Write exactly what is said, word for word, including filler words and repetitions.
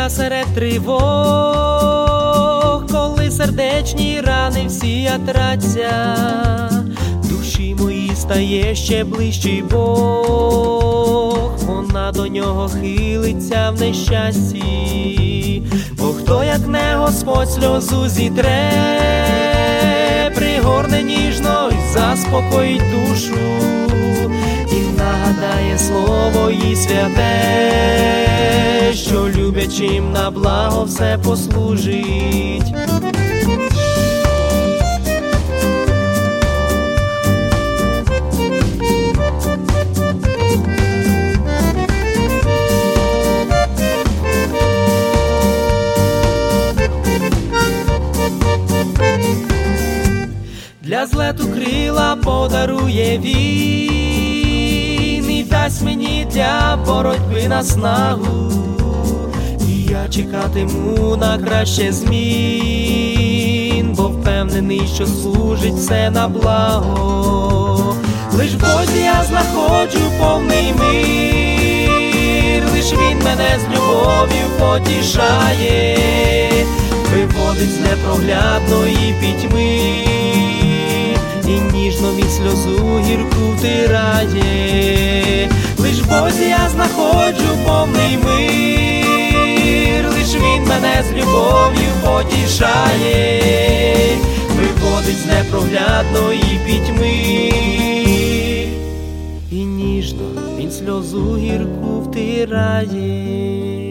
я серед тривог, коли сердечні рани всі отраться, душі мої стає ще ближчий Бог, вона до нього хилиться в нещасті, бо хто як не Господь сльозу зітре, пригорне ніжно й заспокоїть душу, і нагадає слово їй святе, що люблячим на благо все послужить. Для злету крила подарує він і дасть мені для боротьби наснагу, і я чекатиму на краще змін, бо впевнений, що служить все на благо. Лиш в Бозі я знаходжу повний мир, лиш Він мене з любов'ю потішає, виводить з непроглядної пітьми, і ніжно від сльозу гірку втирає. Лиш в Бозі я знаходжу повний мир, лиш Він мене з любов'ю потішає, виводить з непроглядної пітьми, і ніжно він сльозу гірку втирає.